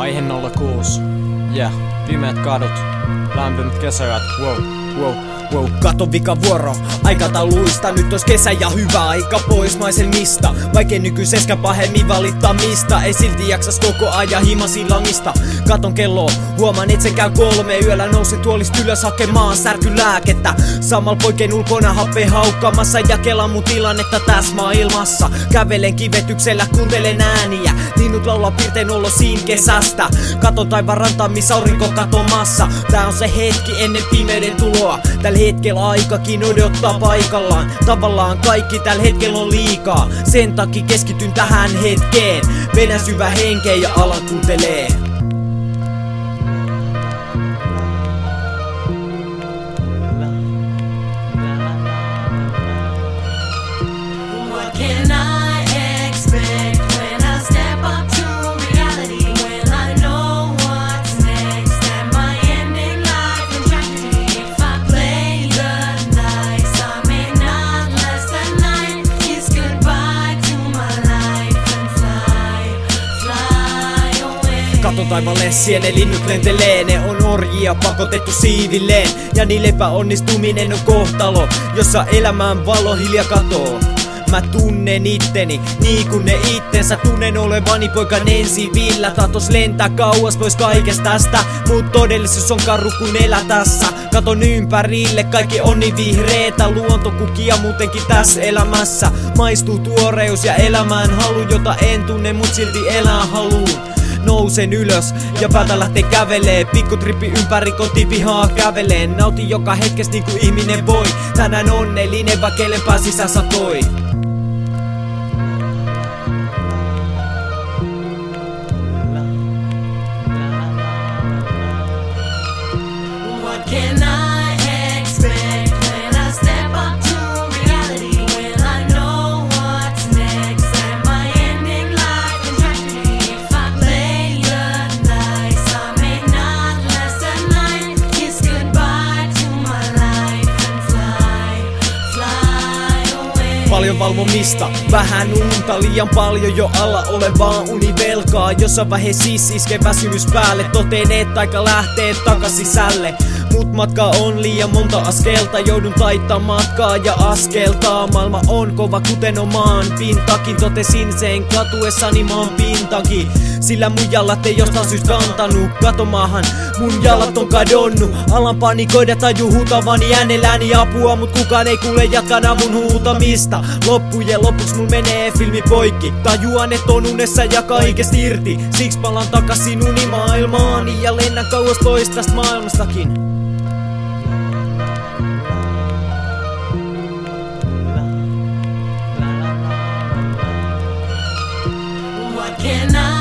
Vaihe 06. Pimeät kadut, lämpimät kesäyöt, wow. Katon vikavuoro, aikatauluista nyt ois kesä ja hyvä aika pois maiselmista. Vaikei nykyiseskä pahemmin valittamista, ei silti jaksas koko ajan himasi langista. Katon kelloa, huomaan et sen käy 3 yöllä, nousen tuolista ylös hakemaan särkylääkettä. Samalla poikien ulkona happe haukkaamassa ja kelaan mun tilannetta tässä maailmassa. Kävelen kivetyksellä, kuuntelen ääniä, linnut laulaa pirtein olo siinä kesästä. Katon taivaan rantaa, missä aurinko katomassa. Tää on se hetki ennen pimeyden tuloa. Tällä hetkellä aikakin odottaa paikallaan. Tavallaan kaikki tällä hetkellä on liikaa. Sen takia keskityn tähän hetkeen. Vedän syvä henkeä ja alan kuuntelee. What can I expect when I step up to reality? When I know what's next and my end in life and tragedy. If I play the nice, I may not last the night. Kiss goodbye to my life and fly away. Katon taivaalle, siellä linnut lentelee. Ne on orjia pakotettu siivilleen. Ja niille epäonnistuminen on kohtalo, jossa elämän valo hiljaa katoo. Mä tunnen itteni, niin kun ne itsensä. Tunnen olevani poika ensivillä. Tahtos lentää kauas pois kaikesta tästä, mut todellisuus on karu kun elä tässä. Katon ympärille, kaikki on niin vihreetä. Luontokukia muutenkin tässä elämässä. Maistuu tuoreus ja elämään halu, jota en tunne mut silti elää haluun. Nousen ylös ja päätä lähtee kävelee. Pikkutrippi ympäri kotipihaa käveleen. Nautin joka hetkes niinku ihminen voi. Tänään onnellinen väkelen pää sisään satoi. What can I expect when I step up to reality? When I know what's next and my end in life and tragedy. If I play the nice, I may not last the night. Kiss goodbye to my life and fly away. Paljon valvomista, vähän unta, liian paljon jo alla olevaa univelkaa. Jossain vaiheessa siis iskee väsymys päälle. Toteen, että aika lähtee takas sisälle. Mut matka on liian monta askelta. Joudun taittaa matkaa ja askeltaa. Maailma on kova kuten omaan pintakin. Totesin sen katuessani maan pintakin. Sillä mun jalat ei jostain syystä antanut katomaahan. Mun jalat on kadonnut. Alan panikoida taju huutavani äänelläni apua. Mut kukaan ei kuule, jatkan avun huutamista. Loppujen lopuks mul menee filmi poikki. Tajuan et on unessa ja kaikesta irti. Siksi palaan takaisin unimaailmaani ja lennän kauas pois tästä maailmastakin. What can I